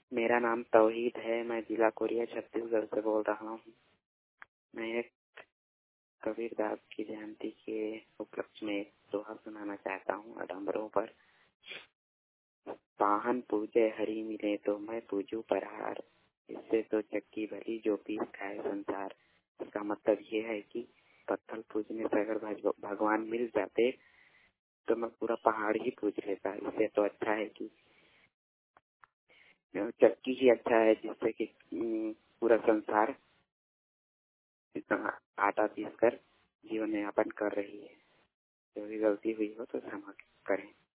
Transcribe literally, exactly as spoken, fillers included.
मेरा नाम तौहीद है। मैं जिला कोरिया छत्तीसगढ़ से बोल रहा हूँ। मैं एक कबीरदास की जयंती के उपलक्ष्य में एक दोहा सुनाना चाहता हूँ आडम्बरों पर। पाहन पूजे हरि मिले तो मैं पूजू परहार, इससे तो चक्की भली जो पीस खाए संसार। इसका मतलब ये है कि पत्थर पूजने से अगर भगवान मिल जाते तो मैं पूरा पहाड़ ही पूज लेता। इससे तो अच्छा है कि चक्की ही अच्छा है जिससे कि पूरा संसार आटा पीस कर जीवन यापन कर रही है। जो भी गलती हुई हो तो क्षमा करें।